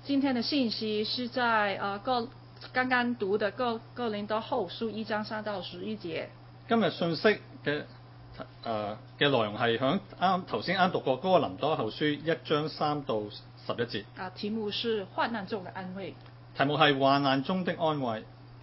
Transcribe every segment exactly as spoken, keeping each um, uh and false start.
今天的信息是在呃哥剛剛讀的哥哥林多後書一章三到十一節。 今日信息嘅誒嘅內容係響啱頭先啱讀過哥林多後書一章三到十一節。 啊，題目是患難中的安慰。 題目係患難中的安慰。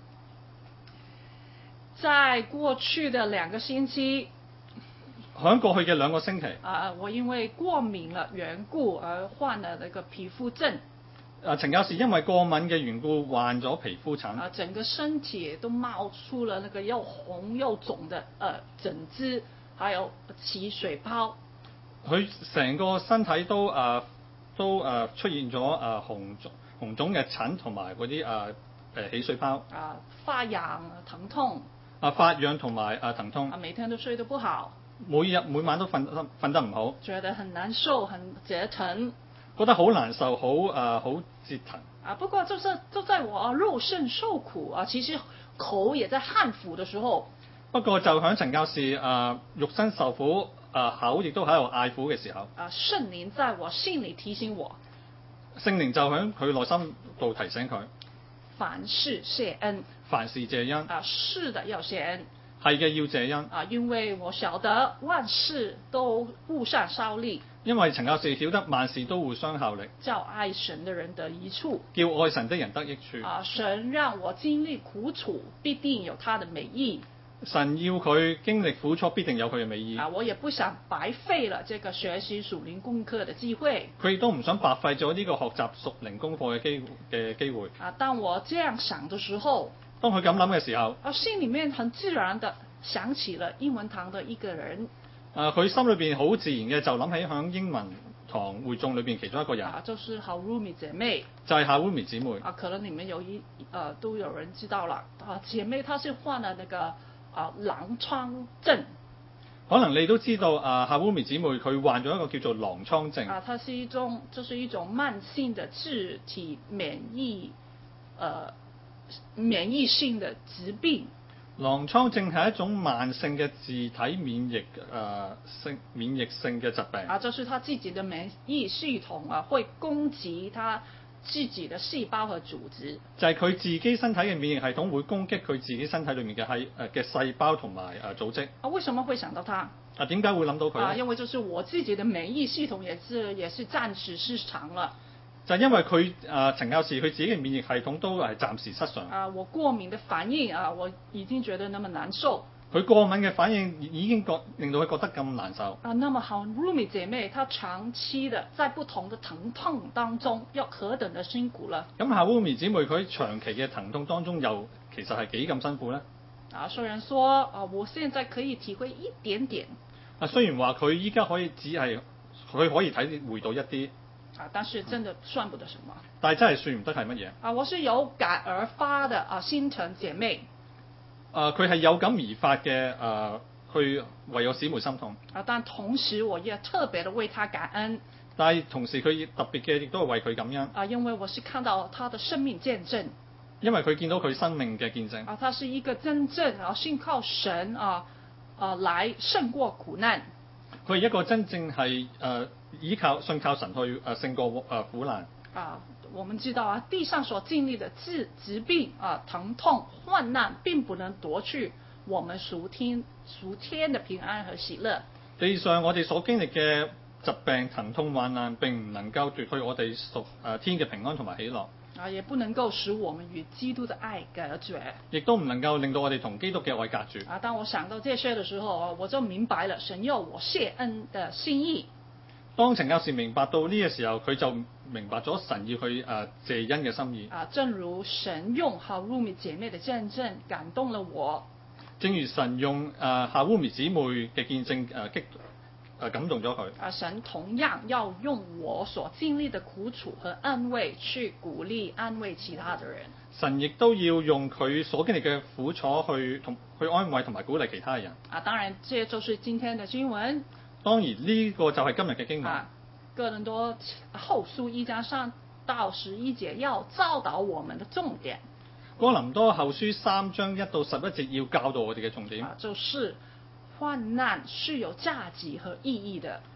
在過去的兩個星期， 響過去嘅兩個星期， 啊，我因為過敏了緣故而患了那個皮膚症。 啊，陳教士因為過敏嘅緣故患咗皮膚疹， 啊，整個身體都冒出了那個又紅又腫的呃疹子，還有起水泡。 佢成個身體都誒、呃、都誒、呃、出現咗誒、呃、紅腫紅腫嘅疹同埋嗰啲誒誒起水泡。 啊，發癢疼痛。 啊，發癢同埋誒疼痛。 啊，每天都睡得不好。 每日每晚都瞓得瞓得唔好。 覺得很難受，很折騰。 覺得好難受，好誒好折騰。 啊，不過就是就在我肉身受苦啊，其實口也在頷腐的時候。 不過就響陳教士誒、呃、肉身受苦，誒、呃、口亦都喺度嗌苦嘅時候。 啊，聖靈在我心裡提醒我。 聖靈就響佢內心度提醒佢。 凡事謝恩。 凡事謝恩。 啊，是的要謝恩。 係嘅要謝恩。 啊，因為我曉得萬事都互相效力。 因為陳教士曉得萬事都互相效力， 叫愛神的人得益處， 叫愛神的人得益處。 啊，神讓我經歷苦楚，必定有他的美意。 神要佢經歷苦楚，必定有佢嘅美意。 啊，我也不想白費了這個學習屬靈功課的機會。 佢亦都唔想白費咗呢個學習屬靈功課嘅機嘅機會。 啊，當我這樣想的時候， 當佢咁諗嘅時候， 啊，心裡面很自然的想起了英文堂的一個人。 啊，佢心裏邊好自然嘅就諗起響英文堂會眾裏邊其中一個人。 啊，就是好 Rumi 姐妹。 就係夏烏米姊妹。 啊，可能你們有一呃都有人知道了。啊，姐妹她是患了那個啊狼瘡症。 可能你都知道啊，夏烏米姊妹佢患咗一個叫做狼瘡症。 啊，它是一種就是一種慢性的自體免疫呃免疫性的疾病。 狼瘡症係一種慢性嘅自體免疫誒、呃、性免疫性嘅疾病。 啊，就是他自己的免疫系統啊，會攻擊他自己的細胞和組織。 就係佢自己身體嘅免疫系統會攻擊佢自己身體裏面嘅係誒嘅細胞同埋誒組織。 啊，為什麼會想到他？ 啊，點解會諗到佢？ 啊，因為就是我自己的免疫系統也是也是暫時失常了。 就因為佢啊，陳教士佢自己嘅免疫系統都係暫時失常。 啊，我過敏的反應啊，我已經覺得那麼難受。 佢過敏嘅反應已經覺令到佢覺得咁難受。 啊，那麼好 Rumi 姐妹，她長期的在不同的疼痛當中，要何等的辛苦了。 咁夏烏米姊妹佢長期嘅疼痛當中，又其實係幾咁辛苦呢？ 啊，雖然說啊，我現在可以體會一點點。 啊，雖然話佢依家可以只係佢可以體會到一啲。 啊，但是真的算不得什麼。 但係真係算唔得係乜嘢？ 啊，我是有感而發的啊，心疼姐妹。 啊，佢係有感而發嘅啊，去為我姊妹心痛。 啊，但同時我也特別的為她感恩。 但係同時佢亦特別嘅亦都係為佢感恩。 啊，因為我是看到她的生命見證。 因為佢見到佢生命嘅見證。啊， 他是一個真正啊信靠神啊啊來勝過苦難。 佢係一個真正係誒。呃依靠信靠神去誒勝過誒苦難。 啊，我們知道啊，地上所經歷的疾疾病啊、疼痛、患難，並不能奪去我們屬天屬天的平安和喜樂。 地上我哋所經歷嘅疾病、疼痛、患難，並唔能夠奪去我哋屬誒天嘅平安同埋喜樂。 啊，也不能夠使我們與基督的愛隔絕。 亦都唔能夠令到我哋同基督嘅愛隔絕。 啊，當我想到這些的時候，我就明白了神要我謝恩的心意。 當陳教士明白到呢個時候，佢就明白咗神要去誒謝恩嘅心意。 啊，正如神用夏烏米姐妹的見證感動了我。 正如神用誒夏烏米姊妹嘅見證誒激誒感動咗佢。 啊，神同樣要用我所經歷的苦楚和安慰去鼓勵安慰其他的人。 神亦都要用佢所經歷嘅苦楚去同去安慰同埋鼓勵其他人。 啊，當然，這就是今天的經文。 當然呢個就係今日嘅經文。 啊，哥林多後書一章三到十一節要教導我們的重點。 哥林多後書三章一到十一節要教導我哋嘅重點。 啊，就是患難是有價值和意義的。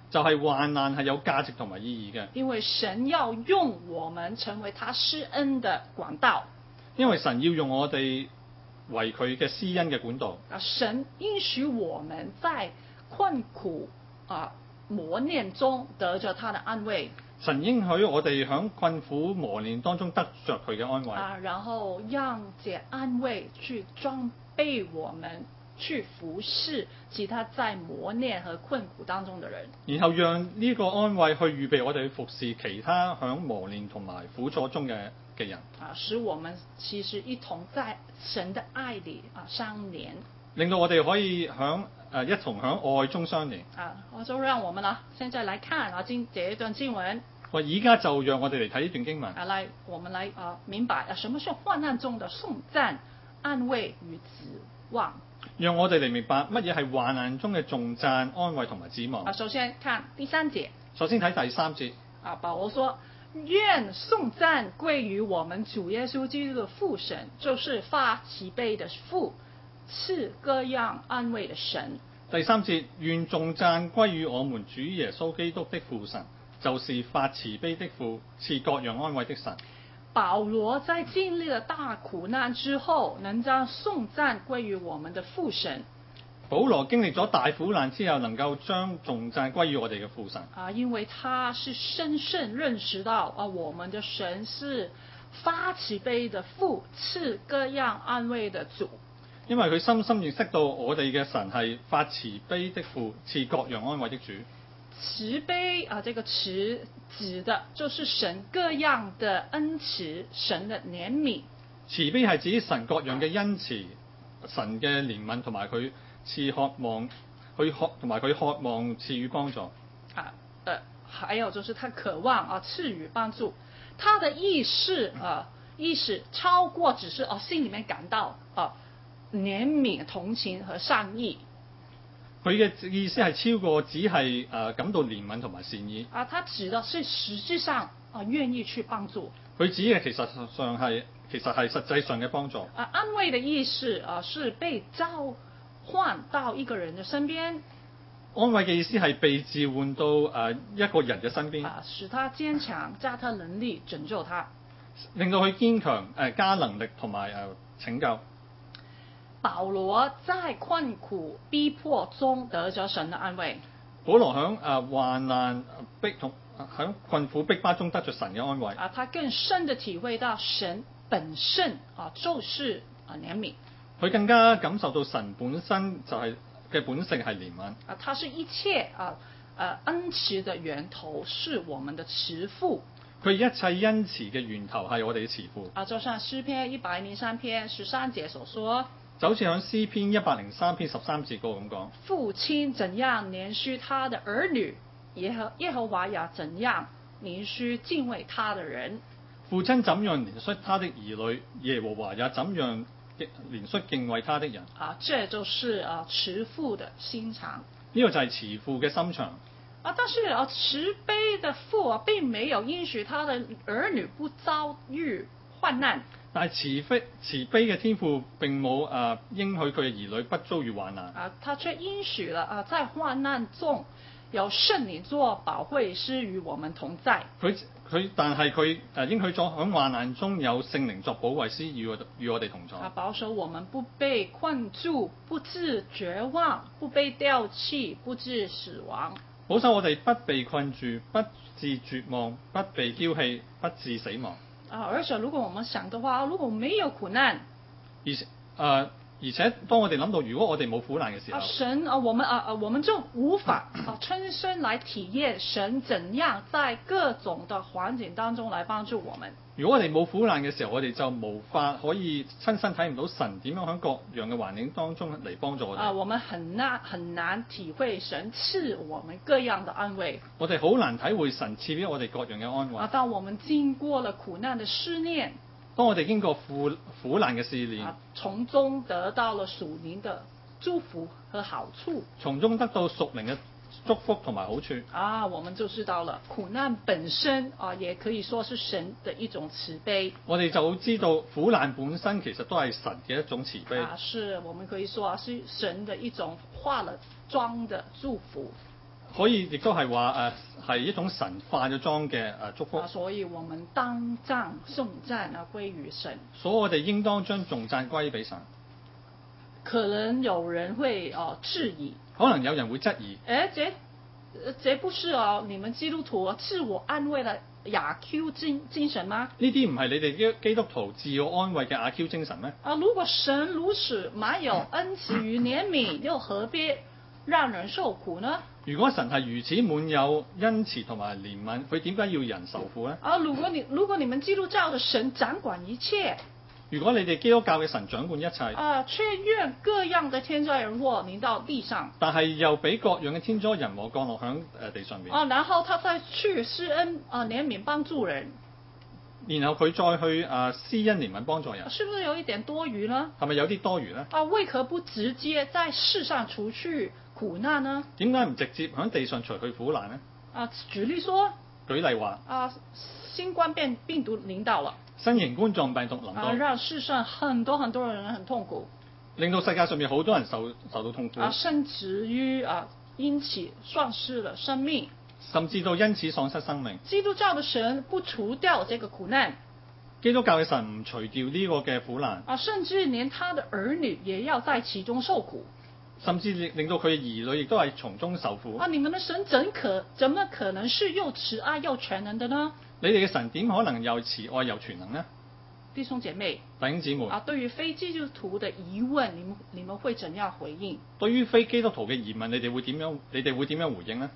就係患難係有價值同埋意義嘅。 因為神要用我們成為他施恩的管道。 因為神要用我哋為佢嘅施恩嘅管道。 啊，神應許我們在困苦啊磨練中得着他的安慰。 神應許我哋喺困苦磨練當中得着佢嘅安慰。 啊，然後讓這安慰去裝備我們，去服侍其他在磨練和困苦當中的人。 然後讓呢個安慰去預備我哋去服侍其他喺磨練同埋苦楚中嘅嘅人。 啊，使我們其實一同在神的愛裏啊相連。 令到我哋可以響誒一同響愛中相連。 啊，我就讓我們啊，現在來看啊經這一段經文。 我而家就讓我哋嚟睇呢段經文。 啊，來我們來啊明白啊什麼是患難中的頌讚、安慰與指望。 讓我哋嚟明白乜嘢係患難中嘅頌讚、安慰同埋指望。 啊，首先看第三節。 首先睇第三節。 啊，保羅說：願頌讚歸於我們主耶穌基督的父神，就是發慈悲的父，賜各樣安慰的神。 第三節，願頌讚歸於我們主耶穌基督的父神，就是發慈悲的父，賜各樣安慰的神。 保羅在經歷了大苦難之後，能將頌讚歸於我們的父神。 保羅經歷咗大苦難之後，能夠將頌讚歸於我哋嘅父神。 啊，因為他是深深認識到啊，我們的神是發慈悲的父，賜各樣安慰的主。 因為佢深深認識到我哋嘅神係發慈悲的父，賜各樣安慰的主。 慈悲啊，這個慈指的就是神各樣的恩慈，神的憐憫。 慈悲係指神各樣嘅恩慈，神嘅憐憫同埋佢賜渴望，去渴同埋佢渴望賜予幫助。 啊，呃，還有就是他渴望啊賜予幫助，他的意識啊意識超過只是啊心裡面感到啊憐憫、同情和善意。 佢嘅意思係超過只係誒、呃、感到憐憫同埋善意。 啊，他指的是實際上啊願意去幫助。 佢指嘅其實上係其實係實際上嘅幫助。 啊，安慰的意思啊是被召喚到一個人的身邊。 安慰嘅意思係被召喚到誒、呃、一個人嘅身邊。 啊，使他堅強，加他能力，拯救他。 令到佢堅強，誒、呃、加能力同埋誒拯救。 保羅在困苦逼迫中得咗神的安慰。 保羅喺誒患難逼同喺困苦逼迫中得着神嘅安慰。 啊，他更深地體會到神本身啊，就是啊憐憫。 佢更加感受到神本身就係、是、嘅本性係憐憫。 啊，他是一切啊誒恩慈的源頭，是我們的慈父。 佢一切恩慈嘅源頭係我哋嘅慈父。 啊，就像詩篇一百零三篇十三節所說。 就好似喺詩篇一百零三篇十三節嗰度咁講。 父親怎樣憐恤他的兒女，耶和耶和華也怎樣憐恤敬畏他的人。 父親怎樣憐恤他的兒女，耶和華也怎樣憐恤敬畏他的人。 啊，這就是啊慈父的心腸。 呢個就係慈父嘅心腸。 啊，但是啊慈悲的父啊並沒有應許他的兒女不遭遇患難。 但係慈悲慈悲嘅天父並冇誒、呃、應許佢嘅兒女不遭遇患難。 啊，他卻應許了啊，在患難中有聖靈做保惠師與我們同在。 佢佢但係佢誒應許咗喺患難中有聖靈作保惠師與我與我哋同在。 啊，保守我們不被困住，不致絕望，不被丟棄，不致死亡。 保守我哋不被困住，不致絕望，不被丟棄，不致死亡。 啊，而且如果我們想的話，如果沒有苦難， 而且誒、呃，而且當我哋諗到如果我哋冇苦難嘅時候， 啊神啊，我們啊啊，我們就無法啊親身來體驗神怎樣在各種的環境當中來幫助我們。 如果我哋冇苦難嘅時候，我哋就無法可以親身體驗到神點樣喺各樣嘅環境當中嚟幫助我哋。 啊，我們很難很難體會神賜我們各樣的安慰。 我哋好難體會神賜俾我哋各樣嘅安慰。 啊，當我們經過了苦難的試煉， 當我哋經過苦苦難嘅試煉， 啊，從中得到了屬靈的祝福和好處， 從中得到屬靈嘅祝福同埋好處。 啊，我們就知道了苦難本身啊，也可以說是神的一種慈悲。 我哋就知道苦難本身其實都係神嘅一種慈悲。 啊，是我們可以說啊，是神的一種化了妝的祝福。 可以亦都係話誒係一種神化咗妝嘅誒祝福。 啊，所以我們當讚頌讚啊歸於神。 所以我哋應當將頌讚歸俾神。 可能有人會哦質疑， 可能有人會質疑， 誒，這這不是哦，你們基督徒自我安慰的雅 Q 精精神嗎？ 呢啲唔係你哋基基督徒自我安慰嘅阿 Q 精神咩？ 啊，如果神如此滿有恩慈與憐憫，又何必讓人受苦呢？ 如果神係如此滿有恩慈同埋憐憫，佢點解要人受苦呢？ 啊，如果你如果你們基督教的神掌管一切， 如果你哋基督教嘅神掌管一切， 啊，卻願各樣的天災人禍臨到地上， 但係又俾各樣嘅天災人禍降落響誒地上面， 啊，然後他再去施恩啊憐憫幫助人， 然後佢再去誒施恩憐憫幫助人， 是不是有一點多餘呢？ 係咪有啲多餘呢？ 啊，為何不直接在世上除去苦難呢？ 點解唔直接響地上除去苦難呢？ 啊，舉例說， 舉例話， 啊，新冠病病毒臨到了。 新型冠狀病毒臨到， 啊，讓世上很多很多人很痛苦， 令到世界上面好多人受受到痛苦， 啊，甚至於啊因此喪失了生命， 甚至到因此喪失生命。 基督教的神不除掉這個苦難， 基督教嘅神唔除掉呢個嘅苦難， 啊，甚至連他的兒女也要在其中受苦， 甚至令到佢嘅兒女亦都係從中受苦。 啊，你們的神怎可怎麼可能是又慈愛又全能的呢？ 你哋嘅神點可能又慈愛又全能呢？ 弟兄姐妹， 弟兄姊妹， 啊，對於非基督徒的疑問，你們你們會怎樣回應？ 對於非基督徒嘅疑問，你哋會點樣？你哋會點樣回應呢？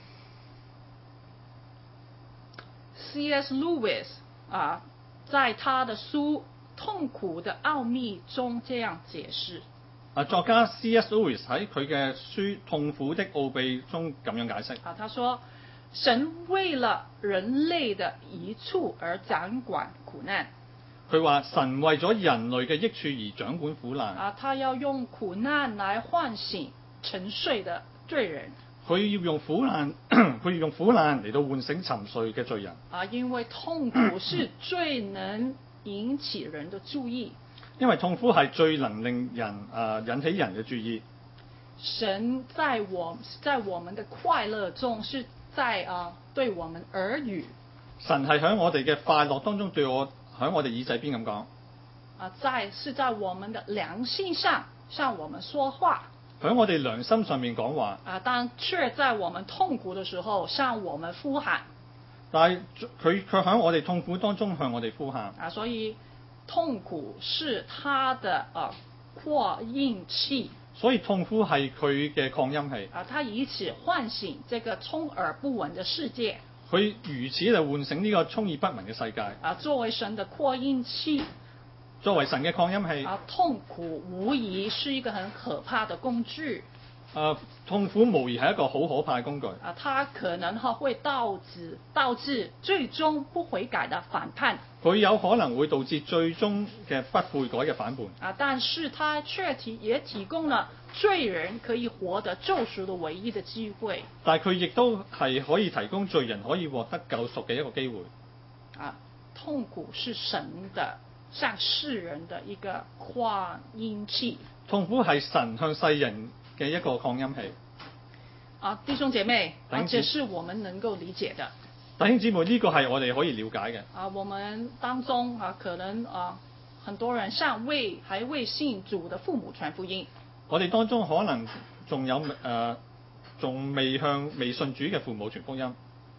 C S Lewis 啊，在他的書《痛苦的奧秘》中這樣解釋。 啊，作家 C S Lewis 喺佢嘅書《痛苦的奧秘》中咁樣解釋。 啊，他說：神為了人類的益處而掌管苦難。 佢話神為咗人類嘅益處而掌管苦難。 啊，他要用苦難來喚醒沉睡的罪人。 佢要用苦難，佢要用苦難嚟到喚醒沉睡嘅罪人。 啊，因為痛苦是最能引起人的注意。 因為痛苦係最能令人誒、呃、引起人嘅注意。 神在我在我們的快樂中，是在啊、呃、對我們耳語。 神係喺我哋嘅快樂當中對我喺我哋耳仔邊咁講。 啊，在是在我們的良心上向我們說話。 喺我哋良心上面講話。 啊，但卻在我們痛苦的時候向我們呼喊。 但係佢卻喺我哋痛苦當中向我哋呼喊。 啊，所以痛苦是他的啊擴音器。 所以痛苦係佢嘅擴音器。 啊，他以此喚醒這個充耳不聞的世界。 佢如此就喚醒呢個充耳不聞嘅世界。 啊，作為神的擴音器。 作為神嘅擴音器。 啊，痛苦無疑是一個很可怕的工具。 啊，痛苦無疑係一個好可怕嘅工具。 啊，它可能哈會導致導致最終不悔改的反叛。 佢有可能會導致最終嘅不悔改嘅反叛。 啊，但是它卻提也提供了罪人可以獲得救贖的唯一的機會。 但係佢亦都係可以提供罪人可以獲得救贖嘅一個機會。 啊，痛苦是神的向世人的一個擴音器。痛苦係神向世人嘅一個擴音器。 啊，弟兄姐妹，啊，這是我們能夠理解的。 弟兄姊妹，呢個係我哋可以了解嘅。 啊，我們當中啊，可能啊，很多人向未還未信主的父母傳福音。 我哋當中可能仲有誒，仲、呃、未向未信主嘅父母傳福音。誒、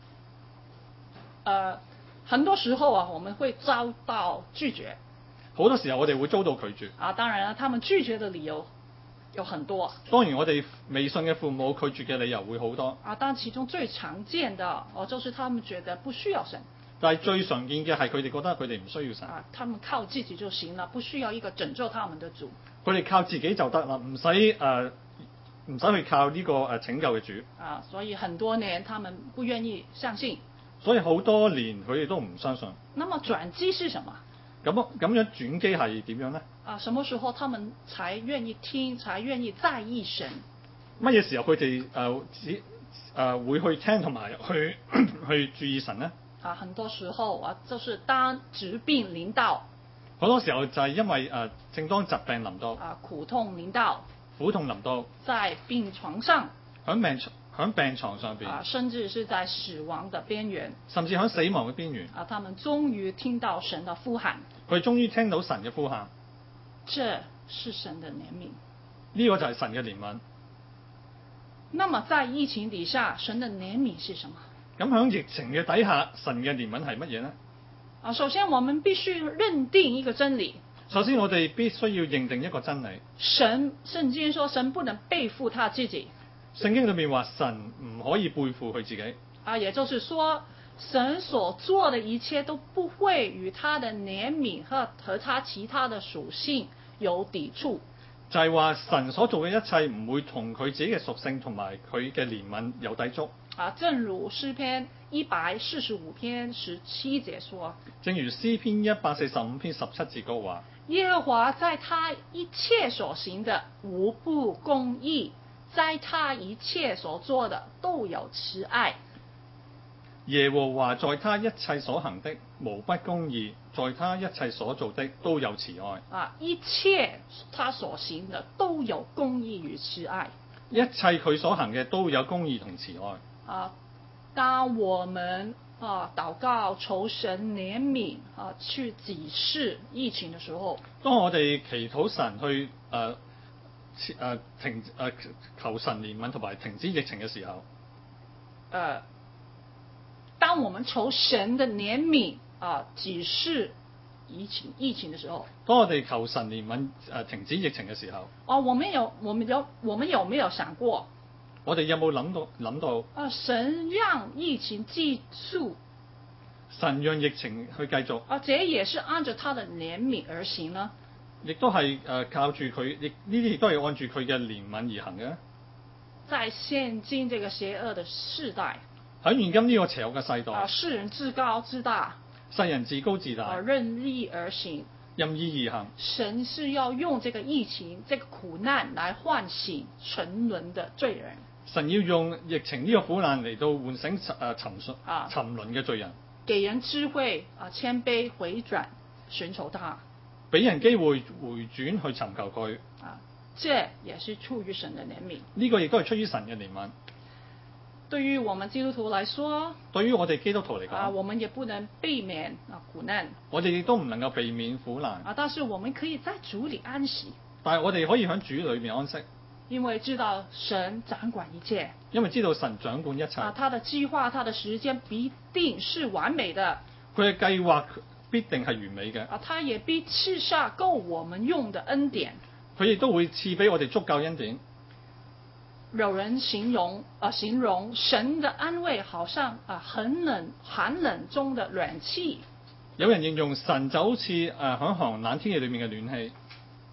呃，很多時候啊，我們會遭到拒絕。 好多時候我哋會遭到拒絕。 啊，當然啦，他們拒絕的理由有很多。 當然，我哋未信嘅父母拒絕嘅理由會好多。 啊，但其中最常見的哦，就是他們覺得不需要神。 但係最常見嘅係佢哋覺得佢哋唔需要神。 啊，他們靠自己就行了，不需要一個拯救他們的主。 佢哋靠自己就得啦，唔使誒，唔使去靠呢個誒拯救嘅主。 啊，所以很多年他們不願意相信。 所以好多年佢哋都唔相信。 那麼轉機是什麼？ 咁咁樣轉機係點樣呢？ 啊，什麼時候他們才願意聽，才願意在意神？ 乜嘢時候佢哋誒只誒會去聽同埋去去注意神呢？ 啊，很多時候啊，就是當疾病臨到。 好多時候就係因為誒、呃，正當疾病臨到。 啊，苦痛臨到。 苦痛臨到。 在病床上。 喺病喺病床上邊， 啊，甚至是在死亡的邊緣， 甚至喺死亡嘅邊緣。 啊，他們終於聽到神的呼喊， 佢終於聽到神嘅呼喊。 這是神的憐憫。 呢個就係神嘅憐憫。 那麼在疫情底下，神的憐憫是什麼？ 咁喺疫情嘅底下，神嘅憐憫係乜嘢呢？ 啊，首先我們必須認定一個真理。 首先我哋必須要認定一個真理。 神聖經說神不能背負他自己。 聖經裏面話神唔可以背負佢自己。 啊，也就是說，神所做的一切都不會與他的憐憫和和他其他的屬性有抵觸。 就係話神所做嘅一切唔會同佢自己嘅屬性同埋佢嘅憐憫有抵觸。 啊，正如詩篇一百四十五篇十七節說。 正如詩篇一百四十五篇十七節嗰話。 耶和華在他一切所行的無不公義，在他一切所做的都有慈愛。 耶和華在他一切所行的無不公義，在他一切所做的都有慈愛。 啊，一切他所行的都有公義與慈愛。 一切佢所行嘅都有公義同慈愛。 啊，當我們啊禱告求神憐憫啊，去止息疫情的時候， 當我哋祈禱神去誒誒、呃呃、停誒、呃、求神憐憫同埋停止疫情嘅時候，誒、 呃，當我們求神的憐憫啊止息疫情疫情的時候， 當我哋求神憐憫誒、呃、停止疫情嘅時候， 啊，我們有我們有我們有沒有想過？ 我哋有冇諗到諗到？ 啊，神讓疫情繼續， 神讓疫情去繼續。 啊，這也是按照他的憐憫而行呢？ 亦都係誒靠住佢，亦呢啲亦都係按住佢嘅憐憫而行嘅。 在現今這個邪惡的世代， 喺現今呢個邪惡嘅世代， 啊，世人自高自大， 世人自高自大， 啊，任意而行， 任意而行。 神是要用這個疫情、這個苦難來喚醒沉淪的罪人。 神要用疫情呢個苦難嚟到喚醒誒、呃、沉睡啊沉淪嘅罪人， 給人智慧啊，謙卑回轉，尋求他， 俾人機會回轉去尋求佢。 啊，這也是出於神的憐憫。 呢、這個亦都係出於神嘅憐憫。 對於我們基督徒來說， 對於我哋基督徒嚟講， 啊，我們也不能避免啊苦難。 我哋亦都唔能夠避免苦難。 啊，但是我們可以在主裏安息。 但係我哋可以喺主裏面安息， 因為知道神掌管一切。 因為知道神掌管一切。 啊，他的計劃、他的時間必定是完美的。 佢嘅計劃必定係完美嘅。 啊，他也必賜下夠我們用的恩典。 佢亦都會賜俾我哋足夠恩典。 有人形容啊，形容神的安慰，好像啊很冷寒冷中的暖氣。 有人形容神就好似誒喺寒冷天氣裏面嘅暖氣。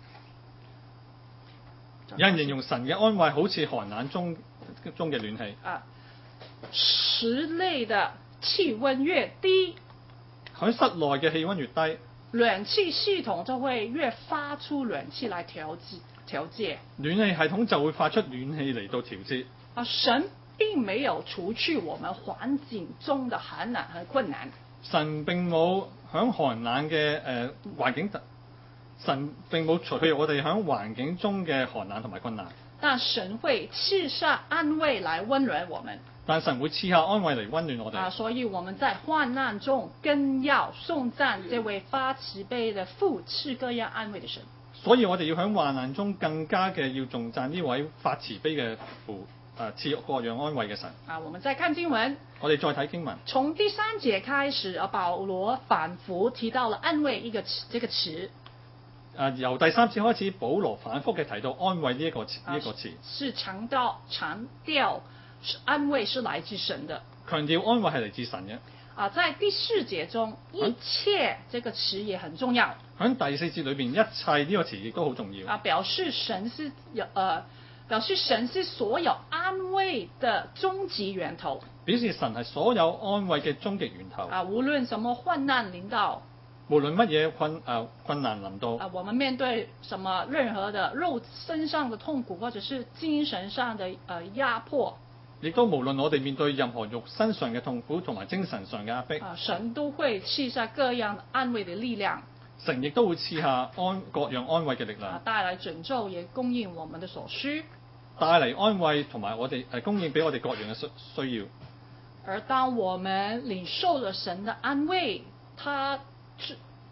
有人形容神嘅安慰好似寒冷中中嘅暖氣。 啊，室內的氣溫越低， 喺室內嘅氣溫越低， 暖氣系統就會越發出暖氣來調節調節。 暖氣系統就會發出暖氣嚟到調節。 啊，神並沒有除去我們環境中的寒冷和困難。 神並冇喺寒冷嘅誒環境，神並冇除去我哋喺環境中嘅寒冷同埋困難。 但神會賜下安慰來溫暖我們。 但神會賜下安慰嚟溫暖我哋。 啊，所以我們在患難中更要頌讚這位發慈悲的父，賜各樣安慰的神。 所以我哋要喺患難中更加嘅要頌讚呢位發慈悲嘅父，誒賜各樣安慰嘅神。 啊，我們再看經文。 我哋再睇經文。 從第三節開始，啊，保羅反覆提到了安慰一個詞，這個詞。 誒由第三節開始，保羅反覆嘅提到安慰呢一個詞，呢一個詞。 是強調強調安慰是來自神的。 強調安慰係嚟自神嘅。 啊，在第四節中，一切這個詞也很重要。 喺第四節裏邊，一切呢個詞亦都好重要。 啊，表示神是有，呃，表示神是所有安慰的終極源頭。 表示神係所有安慰嘅終極源頭。 啊，無論什麼患難臨到， 無論乜嘢困誒、呃、困難臨到， 啊，我們面對什麼任何的肉身上的痛苦，或者是精神上的呃壓迫， 亦都無論我哋面對任何肉身上嘅痛苦同埋精神上嘅壓迫， 啊，神都會賜下各樣安慰的力量。 神亦都會賜下安各樣安慰嘅力量， 啊，帶來拯救，也供應我們的所需。 帶嚟安慰同埋我哋誒供應俾我哋各樣嘅需需要。 而當我們領受了神的安慰，他是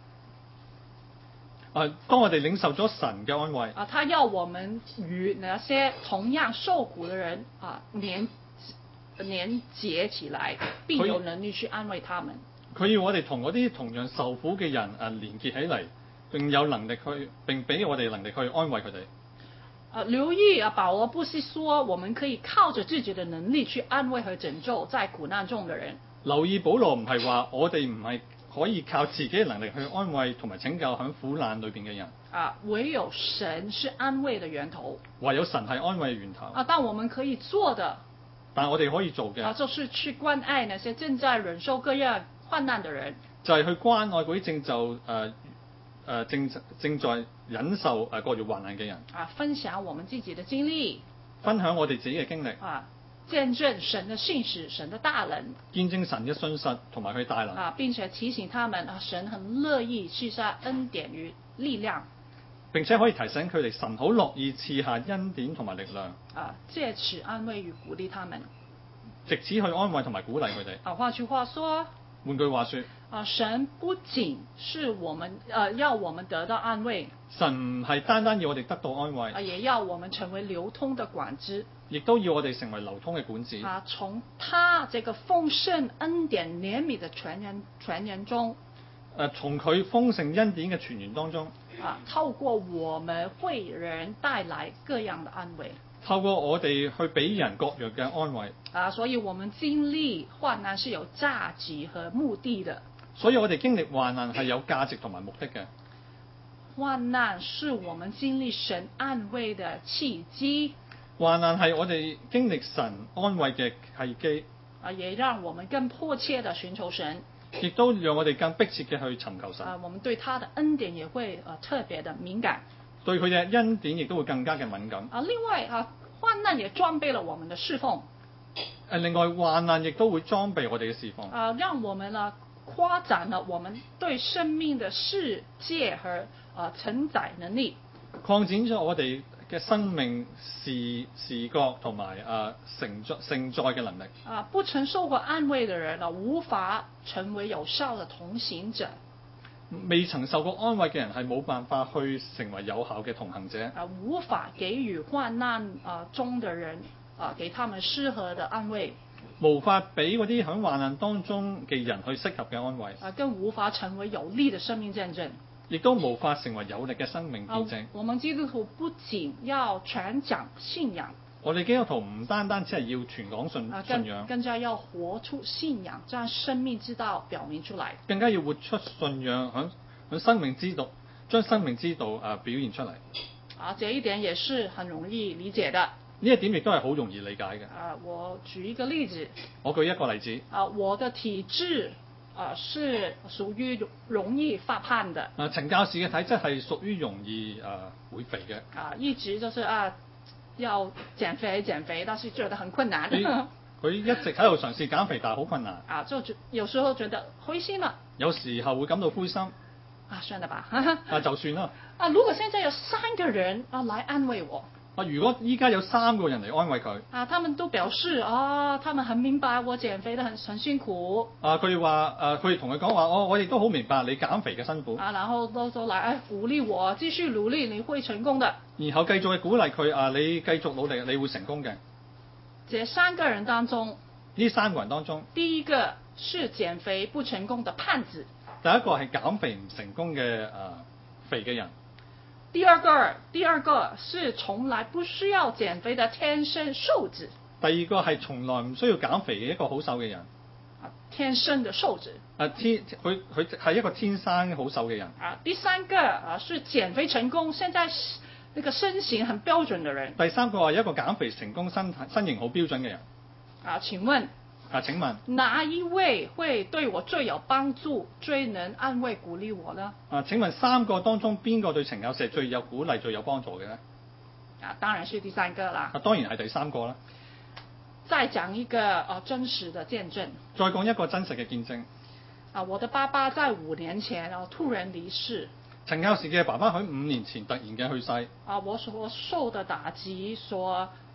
啊，當我哋領受咗神嘅安慰， 啊，他要我們與那些同樣受苦的人啊連連結起來，並有能力去安慰他們。 佢要我哋同嗰啲同樣受苦嘅人誒連結起嚟，並有能力去並俾我哋能力去安慰佢哋。 啊，留意啊，保羅不是說我們可以靠着自己的能力去安慰和拯救在苦難中的人。 留意保羅唔係話我哋唔係可以靠自己嘅能力去安慰同埋拯救喺苦難裏邊嘅人。 啊，唯有神是安慰的源頭。 唯有神係安慰嘅源頭。 啊，但我們可以做的， 但我哋可以做嘅， 啊，就是去關愛那些正在忍受各樣患難的人。 就係去關愛嗰啲正就誒誒、呃、正正在忍受誒各樣患難嘅人。 啊，分享我們自己的經歷， 分享我哋自己嘅經歷。 啊，見證神的信實，神的大能。 見證神嘅信實同埋佢大能。 啊，並且提醒他們啊，神很樂意賜下恩典與力量。 並且可以提醒佢哋，神好樂意賜下恩典同埋力量。 啊，借此安慰與鼓勵他們。 藉此去安慰同埋鼓勵佢哋。 啊，換句話說， 換句話說， 啊，神不僅是我們，呃，要我們得到安慰， 神唔係單單要我哋得到安慰， 啊，也要我們成為流通的管子， 亦都要我哋成為流通嘅管子。 啊，從他這個豐盛恩典憐憫的泉源泉源中， 誒、呃，從佢豐盛恩典嘅泉源當中， 啊，透過我們為人帶來各樣的安慰。 透過我哋去俾人各樣嘅安慰。 啊，所以我們經歷患難是有價值和目的的。 所以我哋經歷患難係有價值同埋目的嘅。 患難是我們經歷神安慰的契機。 患難係我哋經歷神安慰嘅契機。 啊，也讓我們更迫切地尋求神。 亦都讓我哋更迫切嘅去尋求神。 啊，我們對他的恩典也會呃特別的敏感。 對佢嘅恩典亦都會更加嘅敏感。 啊，另外啊，患難也裝備了我們的侍奉。 誒，另外患難亦都會裝備我哋嘅侍奉。 啊，讓我們呢擴展了我們對生命的視界和啊承載能力。 擴展咗我哋嘅生命視視覺同埋誒承載承載嘅能力。 啊，不曾受過安慰的人呢，無法成為有效的同行者。 未曾受過安慰嘅人係冇辦法去成為有效嘅同行者。 啊，無法給予患難啊中的人啊，給他們適合的安慰。 無法俾嗰啲喺患難當中嘅人去適合嘅安慰。 啊，更無法成為有力的生命見證。 亦都無法成為有力嘅生命見證。 啊，我們基督徒不僅要傳講信仰。 我哋基督徒唔單單只係要傳講信啊， 信仰， 更加要活出信仰，將生命之道表明出來。 更加要活出信仰，響響生命之道，將生命之道啊表現出嚟。 啊，這一點也是很容易理解的。 呢一點亦都係好容易理解嘅。 啊，我舉一個例子。 我舉一個例子。 啊，我的體質啊是屬於容易發胖的。 啊，陳教士嘅體質係屬於容易啊會肥嘅。 啊，一直就是啊要減肥減肥，但是覺得很困難。 佢一直喺度嘗試減肥，但係好困難。 啊，就有時候覺得灰心啦。 有時候會感到灰心。 啊，算了吧。 啊，就算啦。 啊，如果現在有三個人啊來安慰我。 啊，如果依家有三個人嚟安慰佢。 啊，他們都表示啊，他們很明白我減肥得很很辛苦。 啊，佢哋話誒，佢哋同佢講話，哦，我哋都好明白你減肥嘅辛苦。 啊，然後都都來誒鼓勵我繼續努力，你會成功的。 然後繼續去鼓勵佢啊，你繼續努力，你會成功嘅。 這三個人當中， 呢三個人當中， 第一個是減肥不成功的胖子。 第一個係減肥唔成功嘅誒、呃、肥嘅人。 第二個，第二個是從來不需要減肥的天生瘦子。 第二個係從來唔需要減肥嘅一個好瘦嘅人。 啊，天生的瘦子。 啊，天，佢佢係一個天生好瘦嘅人。 啊，第三個啊是減肥成功，現在那個身形很標準的人。 第三個係一個減肥成功身身形好標準嘅人。 啊，請問？ 啊，請問哪一位會對我最有幫助、最能安慰鼓勵我呢？ 啊，請問三個當中邊個對陳教士最有鼓勵、最有幫助嘅呢？ 啊，當然是第三個啦。 啊，當然係第三個啦。 再講一個啊真實的見證。 再講一個真實嘅見證。 啊，我的爸爸在五年前啊突然離世。 陳教士嘅爸爸喺五年前突然嘅去世。 啊，我所受的打擊所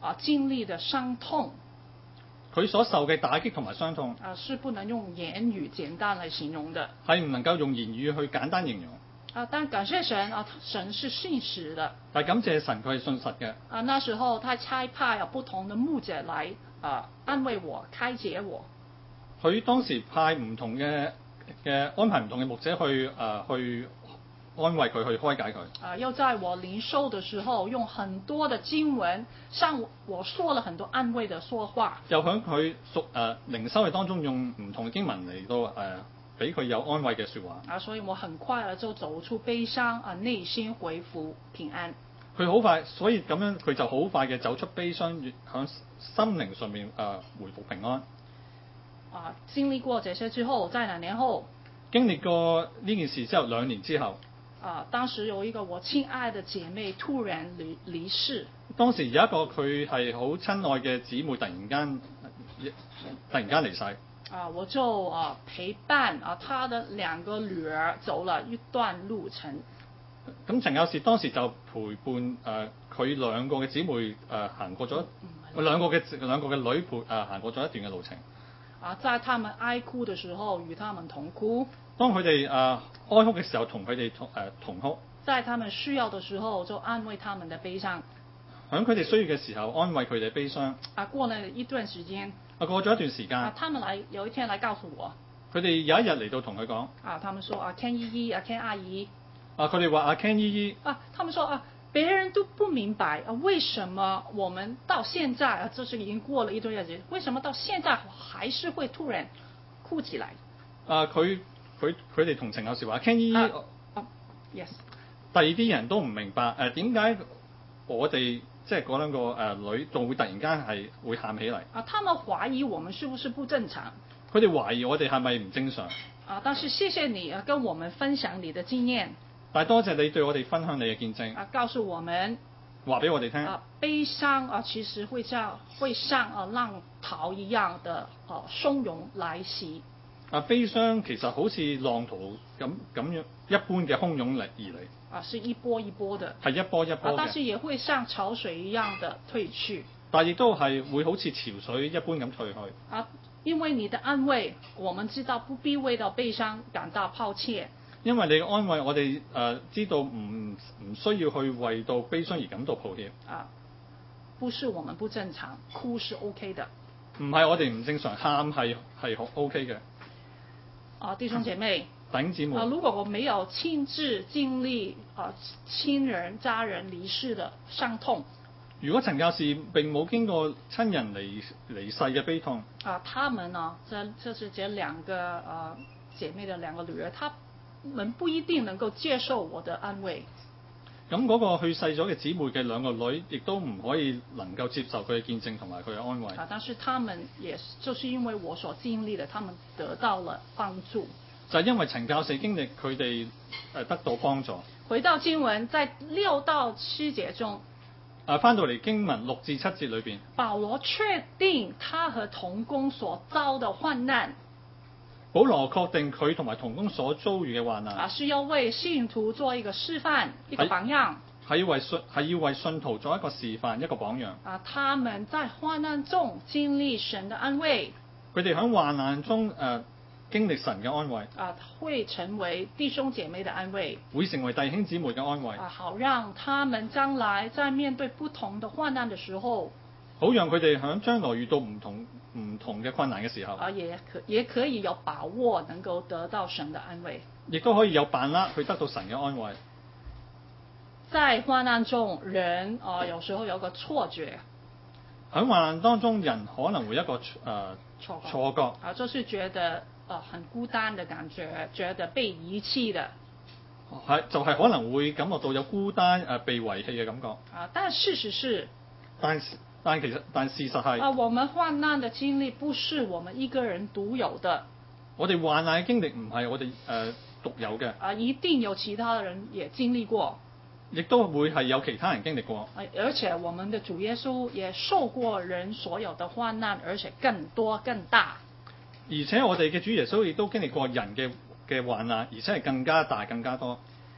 啊經歷的傷痛佢所受嘅打擊同埋傷痛啊，是不能用言語簡單嚟形容的係唔能夠用言語去簡單形容。 啊。但感謝神啊，神是信實的但係感謝神，佢係信實嘅。 啊。那時候他差派啊不同的牧者來啊安慰我、開解我。 佢當時派唔同嘅嘅安排唔同嘅牧者去誒、呃、去安慰佢，去開解佢。 啊，又在我靈修的時候，用很多的經文向我說了很多安慰的說話。 又響佢屬誒靈修嘅當中，用唔同嘅經文嚟到誒俾佢有安慰嘅説話。 啊，所以我很快啊就走出悲傷啊，內心恢復平安。 佢好快，所以咁樣佢就好快嘅走出悲傷，響心靈上面誒、呃、回復平安。 啊，經歷過這些之後，在兩年後， 經歷過呢件事之後，兩年之後， 啊，當時有一個我親愛的姐妹突然離離世。 當時有一個佢係好親愛嘅姊妹突然間突然間離世。 啊，我就啊陪伴啊她的兩個女兒走了一段路程。 咁陳教士當時就陪伴誒佢、呃、兩個嘅姊妹誒、呃、行過咗，嗯、兩個嘅兩個嘅女陪誒、呃、行過咗一段嘅路程。 啊，在他們哀哭的時候與他們同哭。 當佢哋誒哀哭嘅時候，同佢哋同誒同哭。 在他們需要的時候，就安慰他們的悲傷。 喺佢哋需要嘅時候，安慰佢哋悲傷。 啊，過了一段時間。 啊，過咗一段時間。 啊，他們來有一天來告訴我。 佢哋有一日嚟到同佢講。 啊，他們說啊，Ken 姨姨啊，Ken 阿姨。 啊，佢哋話阿 Ken 姨姨。 啊，他們說啊，別人都不明白啊，為什麼我們到現在啊，這是已經過了一段日子，為什麼到現在還是會突然哭起來？ 啊，佢佢佢哋同陳教士話 Ken 姨姨。 啊啊、yes。 第二啲人都唔明白誒點解我哋即係嗰兩個誒、呃、女仲會突然間係會喊起嚟。 啊，他們懷疑我們是不是不正常？ 佢哋懷疑我哋係咪唔正常？ 啊，但是謝謝你啊，跟我們分享你的經驗。 但係多謝你對我哋分享你嘅見證。 啊，告訴我們。 話俾我哋聽。 啊，悲傷啊，其實會像會像啊浪濤一樣的啊洶湧來襲。 啊，悲傷其實好似浪濤咁咁樣一般嘅洶湧嚟而嚟。 啊，是一波一波的。 係一波一波嘅。 啊，但是也會像潮水一樣的退去。 但亦都係會好似潮水一般咁退去。 啊，因為你的安慰，我們知道不必為到悲傷感到抱歉。 因為你嘅安慰，我哋誒、呃、知道唔唔需要去為到悲傷而感到抱歉。 啊，不是我們不正常，哭是 OK 的。 唔係我哋唔正常，喊係係好 OK 嘅。 啊，弟兄姐妹。 弟兄姊妹。 啊，如果我沒有親自經歷啊親人家人離世的傷痛。 如果陳教士並冇經過親人離離世嘅悲痛。 啊，他們呢？這這是這兩個啊姐妹的兩個女兒，她們不一定能夠接受我的安慰。 咁嗰個去世咗嘅姊妹嘅兩個女，亦都唔可以能夠接受佢嘅見證同埋佢嘅安慰。 啊，但是他們也就是因為我所經歷的，他們得到了幫助。 就係因為陳教士經歷，佢哋誒得到幫助。 回到經文，在六到七節中。 啊，翻到嚟經文六至七節裏邊。 保羅確定他和同工所遭的患難。 保羅確定佢同埋同工所遭遇嘅患難。 啊，是要為信徒做一個示範，一個榜樣。 係要為信係要為信徒做一個示範，一個榜樣。 啊，他們在患難中經歷神的安慰。 佢哋喺患難中誒、呃、經歷神嘅安慰。 啊，會成為弟兄姐妹的安慰。 會成為弟兄姊妹嘅安慰。 啊，好讓他們將來在面對不同的患難的時候。 好讓佢哋喺將來遇到唔同唔同嘅困難嘅時候， 啊，也可也可以有把握能夠得到神的安慰， 亦都可以有把握去得到神嘅安慰。 在患難中，人啊有時候有個錯覺， 喺患難當中，人可能會一個誒、呃、錯覺，錯覺啊，就是覺得啊很孤單的感覺，覺得被遺棄的， 係就係、是、可能會感覺到有孤單誒、呃、被遺棄嘅感覺。 啊，但事實是， 但但其實但事實係啊，我們患難的經歷不是我們一個人獨有的。 我哋患難嘅經歷唔係我哋誒獨有嘅。 啊，一定有其他人也經歷過。 亦都會係有其他人經歷過。 啊，而且我們的主耶穌也受過人所有的患難，而且更多更大。 而且我哋嘅主耶穌亦都經歷過人嘅嘅患難，而且係更加大更加多。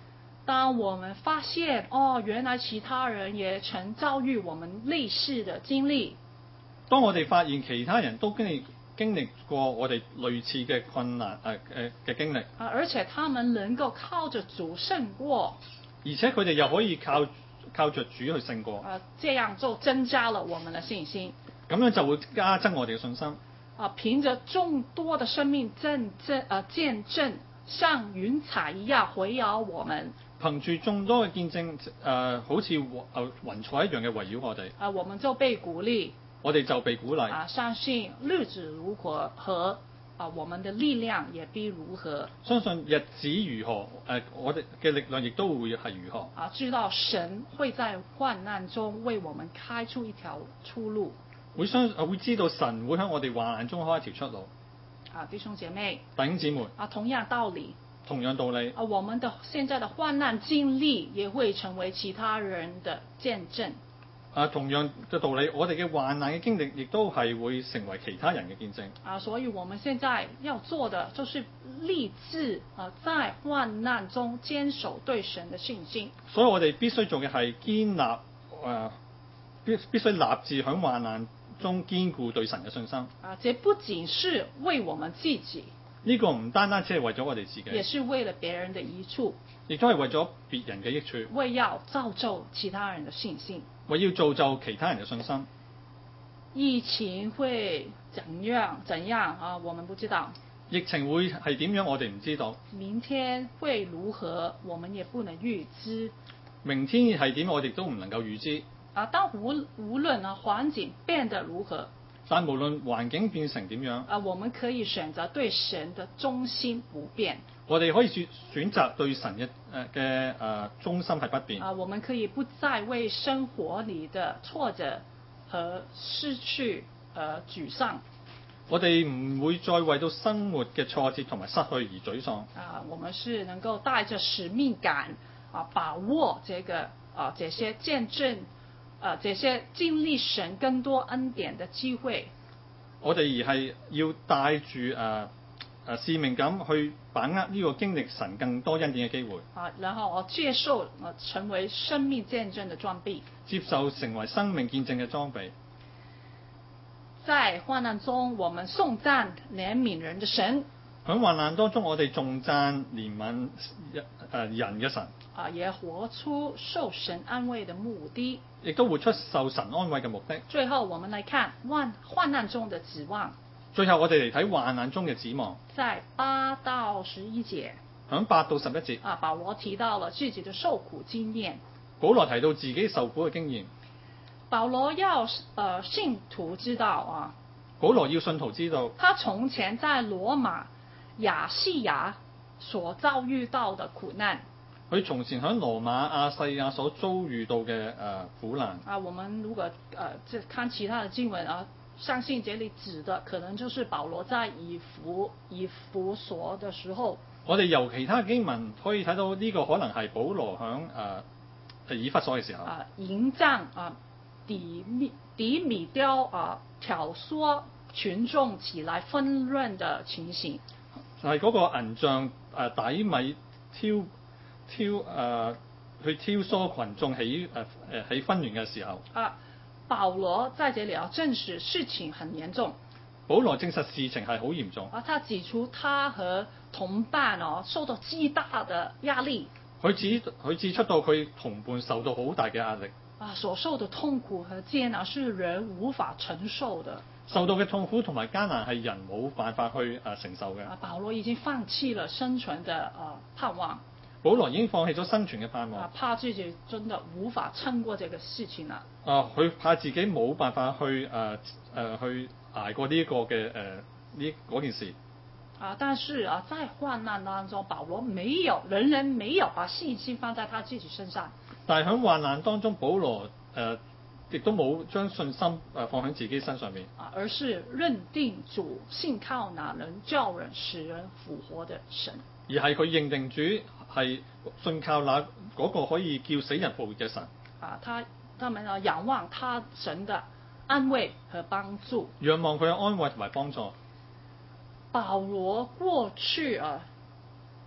當我們發現哦，原來其他人也曾遭遇我們類似的經歷。 當我哋發現其他人都經歷經歷過我哋類似嘅困難誒誒嘅經歷， 啊，而且他們能夠靠着主勝過， 而且佢哋又可以靠靠着主去勝過。 啊，這樣就增加了我們的信心。 咁樣就會加增我哋嘅信心。 啊，憑着眾多的生命見證啊見證，像雲彩一樣圍繞我們。 憑住眾多嘅見證，誒、呃、好似雲誒雲彩一樣嘅圍繞我哋。 啊，我們就被鼓勵。 我哋就被鼓勵。 啊，相信日子如何和啊，我們的力量也必如何。 相信日子如何，誒、呃、我哋嘅力量亦都會係如何。 啊，知道神會在患難中為我們開出一條出路。會相會知道神會喺我哋患難中開一條出路。 啊，弟兄姐妹。 弟兄姊妹。 啊，同樣道理。 同樣道理。 啊，我們的現在的患難經歷也會成為其他人的見證。 啊，同樣嘅道理，我哋嘅患難嘅經歷亦都係會成為其他人嘅見證。 啊，所以我們現在要做的就是立志啊，在患難中堅守對神的信心。 所以我哋必須做嘅係堅立誒、呃，必必須立志喺患難中堅固對神嘅信心。 啊，這不僅是為我們自己。 呢個唔單單只係為咗我哋自己， 也是為了別人的益處， 亦都係為咗別人嘅益處， 為要造就其他人的信心， 為要造就其他人嘅信心。 疫情會怎樣怎樣啊？我們不知道。 疫情會係點樣？我哋唔知道。 明天會如何？我們也不能預知。 明天係點？我哋都唔能夠預知。 啊，但無無論啊環境變得如何。 但無論環境變成點樣， 啊，我們可以選擇對神的忠心不變。 我哋可以選選擇對神嘅誒嘅誒忠心係不變。 啊，我們可以不再為生活裏的挫折和失去而沮喪。 我哋唔會再為到生活嘅挫折同埋失去而沮喪。 啊，我們是能夠帶着使命感啊，把握這個啊這些見證。啊！這些經歷神更多恩典的機會， 我哋而係要帶住誒誒使命感去把握呢個經歷神更多恩典嘅機會。 啊，然後我接受啊成為生命見證的裝備， 接受成為生命見證嘅裝備。 在患難中，我們頌讚憐憫人的神。 喺患難當中，我哋頌讚憐憫誒人嘅神。 啊，也活出受神安慰的目的， 亦都活出受神安慰嘅目的。 最後，我們來看患患難中的指望。 最後，我哋嚟睇患難中嘅指望。 在八到十一節。 響八到十一節。 啊，保羅提到了自己的受苦經驗。 保羅提到自己受苦嘅經驗。 保羅要呃信徒知道啊。 保羅要信徒知道。 他從前在羅馬、亞細亞所遭遇到的苦難。 佢從前喺羅馬、亞細亞所遭遇到嘅誒、呃、苦難。 啊，我們如果呃即看其他的經文啊，相信這裏指的可能就是保羅在以弗以弗所的時候。 我哋由其他經文可以睇到呢個可能係保羅響誒以弗所嘅時候。 啊，迎戰啊底米底米雕啊挑唆群眾起來紛亂的情形。 就係嗰個銀匠誒底米挑。挑誒、呃、去挑唆群眾起誒誒、呃、起紛亂嘅時候， 啊，保羅在這裡啊證實事情很嚴重。 保羅證實事情係好嚴重。 啊，他指出他和同伴哦受到極大的壓力。 佢指佢指出到佢同伴受到好大嘅壓力。 啊，所受的痛苦和艱難是人無法承受的。 受到嘅痛苦同埋艱難係人冇辦法去誒、呃、承受嘅。 啊，保羅已經放棄了生存的啊盼望。 保羅已經放棄咗生存嘅盼望。 啊，怕自己真的無法撐過這個事情啦。 啊，佢怕自己冇辦法去誒誒、呃呃、去捱過呢一個嘅誒呢嗰件事。 啊，但是啊，在患難當中，保羅沒有，仍然沒有把信心放在他自己身上。 但係喺患難當中，保羅誒亦都冇將信心誒放喺自己身上面。 啊，而是認定主信靠那能叫人使人復活的神。 而係佢認定主係信靠那嗰個可以叫死人復活嘅神。 啊，他他們啊仰望他神的安慰和幫助。 仰望佢嘅安慰同埋幫助。 保羅過去啊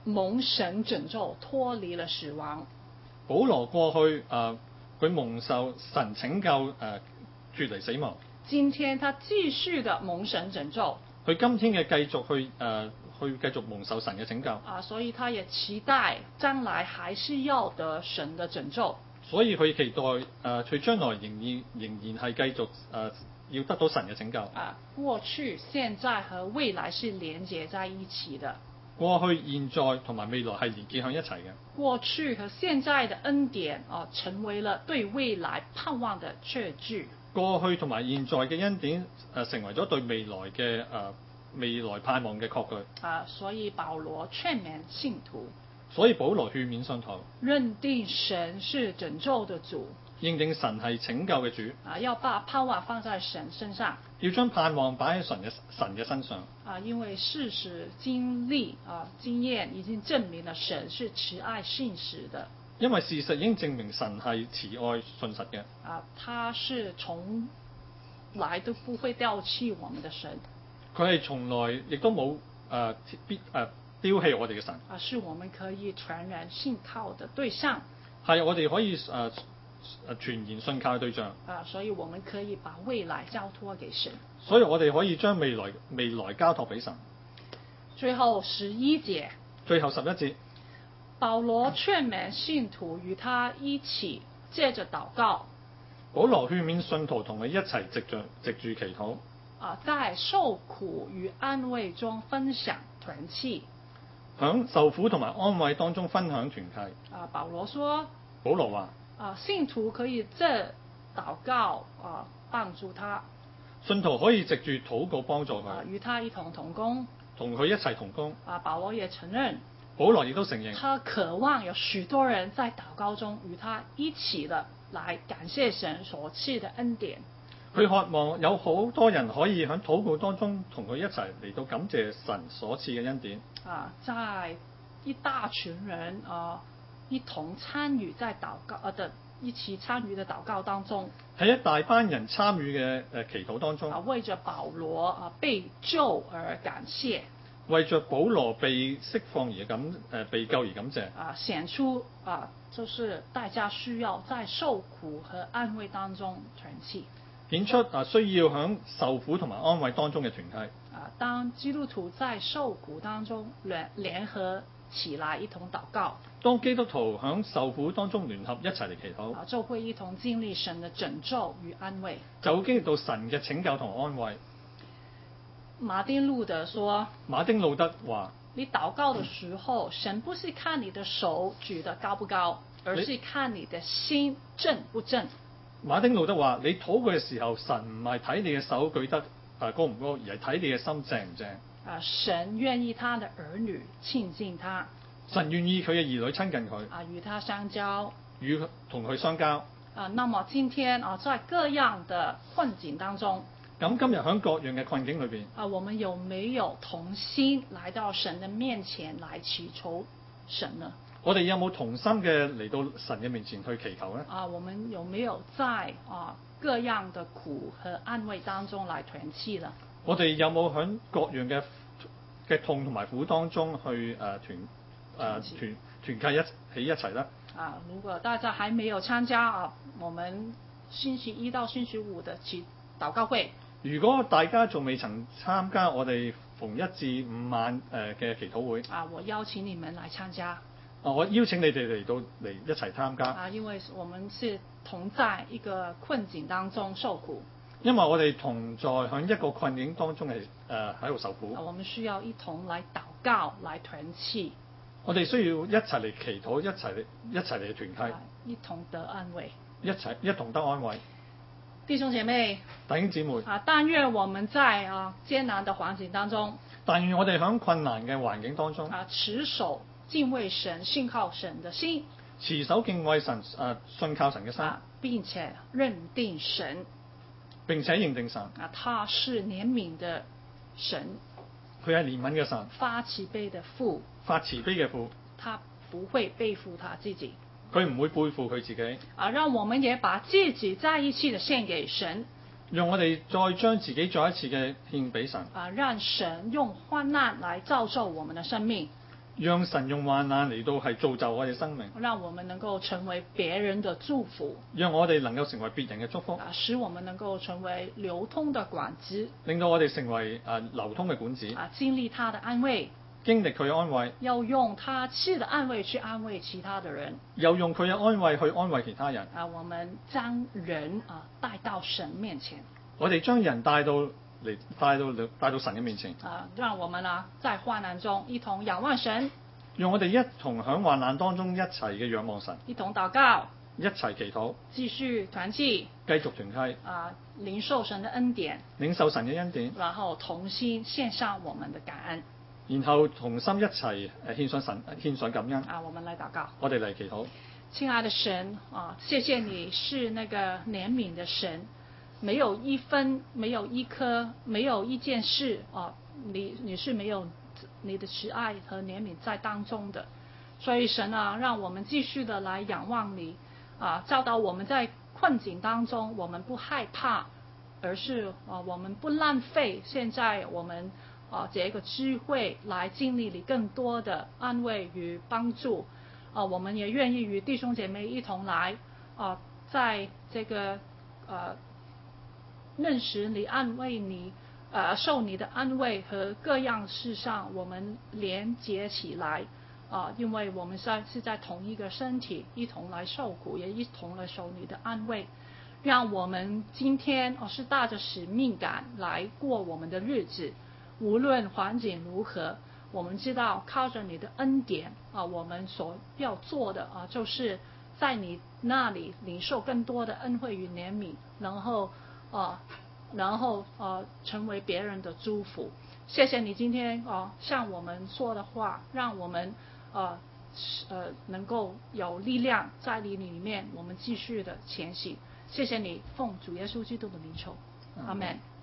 蒙神拯救，脱離了死亡。 保羅過去誒佢、呃、蒙受神拯救誒、呃、脫離死亡。 今天他繼續的蒙神拯救。 佢今天嘅繼續去誒、呃、去繼續蒙受神嘅拯救。 啊，所以他也期待將來還是要得神的拯救。 所以佢期待誒佢、呃、將來仍然仍然係繼續誒、呃、要得到神嘅拯救。 啊，過去、現在和未來是連結在一起的。 過去、現在同埋未來係連結向一齊嘅。 過去和現在的恩典啊，成為了對未來盼望的確據。 過去同埋現在嘅恩典誒、呃、成為咗對未來嘅誒、呃、未來盼望嘅確據。 啊，所以保羅勸勉信徒。 所以保羅勸勉信徒認定神是拯救的主。 認定神係拯救嘅主。 啊，要把盼望放在神身上。 要將盼望擺喺神嘅神嘅身上。 啊，因為事實經歷啊經驗已經證明了神是慈愛信實的。 因為事實已經證明神係慈愛信實嘅。 啊，他是從來都不會丟棄我們的神。 佢係從來亦都冇誒必誒丟棄我哋嘅神。 啊，是我們可以全然信靠的對象。 係我哋可以誒誒、呃、全然信靠嘅對象。 啊，所以我們可以把未來交託給神。 所以我哋可以將未來未來交託俾神。 最後十一節。 最後十一節。 保羅勸勉信徒與他一起借着禱告。 保羅勸勉信徒同佢一齊藉著藉住祈禱。 啊，在受苦與安慰中分享團契。 響受苦同埋安慰當中分享團契。 啊，保羅說。 保羅話。 啊，信徒可以借禱告啊幫助他。 信徒可以藉住禱告幫助佢。 啊，與他一同同工。 同佢一齊同工。 啊，保羅也承認。 保羅亦都承認。 他渴望有許多人在禱告中與他一起的來感謝神所賜的恩典。 佢渴望有好多人可以喺禱告當中同佢一齊嚟到感謝神所賜嘅恩典。 啊，在一大群人啊一同參與在禱告啊的一起參與的禱告當中。 喺一大班人參與嘅誒祈禱當中。 啊，為着保羅啊被救而感謝。 為着保羅被釋放而感誒、呃、被救而感謝。 啊，顯出啊就是大家需要在受苦和安慰當中團契。 顯出啊需要喺受苦同埋安慰當中嘅團契。 啊，當基督徒在受苦當中聯聯合起來一同禱告。 當基督徒喺受苦當中聯合一齊嚟祈禱。 啊，就會一同經歷神的拯救與安慰。 就會經歷到神嘅拯救同安慰。 馬丁路德說。 馬丁路德話： 你禱告的時候，神不是看你的手舉得高不高，而是看你的心正不正。 馬丁路德話：你禱告嘅時候，神唔係睇你嘅手舉得誒高唔高，而係睇你嘅心正唔正。 啊，神願意他的兒女親近他。 神願意佢嘅兒女親近佢。 啊，與他相交。 與同佢相交。 啊，那麼今天啊，在各樣的困境當中。 咁今日喺各樣嘅困境裏邊。 啊，我們有沒有同心來到神的面前來祈求神呢？ 我哋有冇同心嘅嚟到神嘅面前去祈求呢？ 啊，我們有沒有在啊各樣的苦和安慰當中來團契呢？ 我哋有冇喺各樣嘅嘅痛同埋苦當中去誒、呃、團誒、呃、團團契一起一齊呢？ 啊，如果大家還沒有參加啊，我們星期一到星期五的祈禱告會。 如果大家仲未曾參加我哋逢一至五晚誒嘅祈禱會， 啊，我邀請你們來參加。 啊，我邀請你哋嚟到嚟一齊參加。 啊，因為我們是同在一個困境當中受苦。 因為我哋同在喺一個困境當中係誒喺度受苦。 啊，我們需要一同來禱告，來團契。 我哋需要一齊嚟祈禱，一齊嚟一齊嚟團契。 啊，一同得安慰。 一齊一同得安慰。 弟兄姐妹， 弟兄姊妹， 啊，但願我們在啊艱難的環境當中， 但願我哋喺困難嘅環境當中， 啊，持守敬畏神、信靠神的心， 持守敬畏神、誒、呃、信靠神嘅心， 啊，並且認定神， 並且認定神， 啊，他是憐憫的神， 佢係憐憫嘅神， 發慈悲的父， 發慈悲嘅父， 他不會背負他自己。 佢唔會背負佢自己。 啊，讓我們也把自己再一次的獻給神。 讓我哋再將自己再一次嘅獻俾神。 啊，讓神用患難來造就我們的生命。 讓神用患難嚟到係造就我哋生命， 讓我們能夠成為別人的祝福， 讓我哋能夠成為別人嘅祝福， 啊，使我們能夠成為流通的管子， 令到我哋成為誒、呃、流通嘅管子， 啊，經歷他的安慰， 經歷佢嘅安慰， 要用他賜的安慰去安慰其他的人， 又用佢嘅安慰去安慰其他人。 啊，我們將人啊帶到神面前， 我哋將人帶到嚟帶到帶到神嘅面前， 啊，讓我們啊在患難中一同仰望神， 用我哋一同喺患難當中一齊嘅仰望神， 一同禱告， 一齊祈禱， 繼續團契， 繼續團契， 啊，領受神的恩典， 領受神嘅恩典， 然後同心獻上我們的感恩， 然後同心一齊誒獻上神獻上感恩。 啊，我們來禱告。 我哋嚟祈禱。 親愛的神啊，謝謝你是那個憐憫的神，沒有一分，沒有一顆，沒有一件事啊，你你是沒有你的慈愛和憐憫在當中的。所以神啊，讓我們繼續的來仰望你啊，教導我們在困境當中，我們不害怕，而是啊，我們不浪費現在我們啊這個機會來經歷你更多的安慰與幫助。啊，我們也願意與弟兄姐妹一同來啊，在這個呃認識你、安慰你、呃受你的安慰和各樣事上，我們連結起來啊，因為我們是是在同一個身體，一同來受苦，也一同來受你的安慰。讓我們今天哦是帶着使命感來過我們的日子，無論環境如何。我們知道靠着你的恩典啊，我們所要做的啊，就是在你那裡領受更多的恩惠與憐憫，然後啊，然後啊成為別人的祝福。謝謝你今天啊向我們說的話，讓我們啊呃能夠有力量在你裡面，我們繼續的前行。謝謝你，奉主耶穌基督的名求，阿們。